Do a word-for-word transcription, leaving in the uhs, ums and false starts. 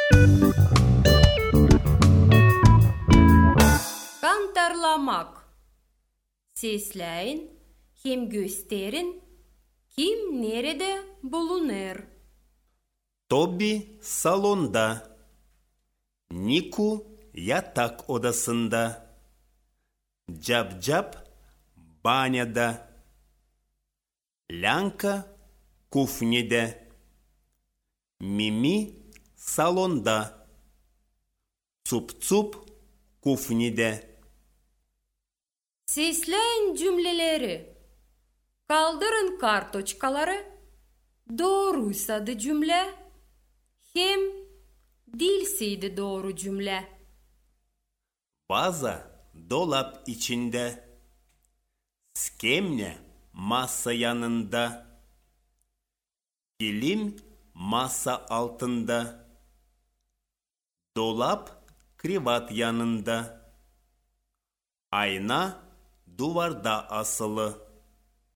Kantarlamak. Sesleyin hem gösterin kim nerede bulunur. Tobi salonda, Niku yatak odasında, Cap-Cap banyada, Lanka kufnede, Mimi salonda, Cup-Cup kufnede. Sesleyin cümleleri. Kaldırın kartoçkaları. Doğruysa da cümle, hem değilseydi doğru cümle. Vaza dolap içinde, Skemle masa yanında, Kilim masa altında, Dolap krivat yanında, Ayna duvarda asılı.